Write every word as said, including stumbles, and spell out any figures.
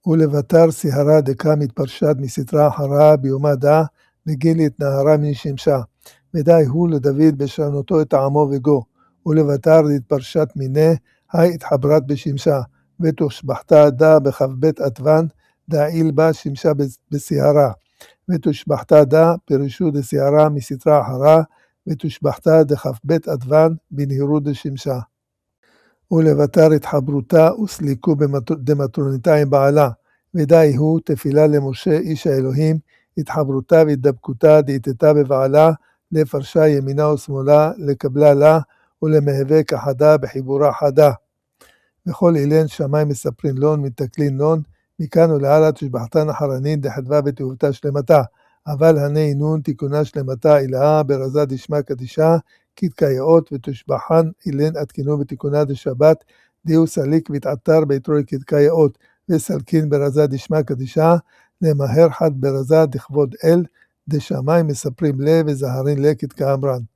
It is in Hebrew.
ולבטר סיהרה דקה מתפרשת מסתרה אחרה ביומה דא מגילית נהרה משמשה. ודאי הוא לדוד בשענותו את עמו וגו, ולבטר להתפרשת מיני, היי התחברת בשמשה, ותושבחתה דא בכ"ב עטוון, דאיל בה שמשה בסיהרה. ותושבחתה דא פירשו דסיהרה מסתרה אחרה, ותושבחתה דכ"ב עטוון בנהירו דשמשה. ולבטר התחברותה וסליקו דמטרוניתה עם בעלה, ודאי הוא תפילה למשה איש האלוהים, התחברותה והתדבקותה דאיתתה בבעלה, לפרשה ימינה ושמאלה, לקבלה לה, ולמהווה כחדה בחיבורה חדה. וכל אילן שמיים מספרין לון, מתקלין נון, מכאן ולהלאה תושבחתן אחרנין דחדווה ותאובתה שלמתה, אבל הנה נון תיקונה שלמתה אילאה ברזה דשמה קדישה, כתקייאות ותושבחן אילן עדכנו בתיקונה דשבת, דיהו סליק והתעתר ביתרוי כתקייאות, וסלקין ברזה דשמה קדישה, למהר חד ברזה דכבוד אל, דשמיים מספרים לה וזהרין לה כתקאמרן.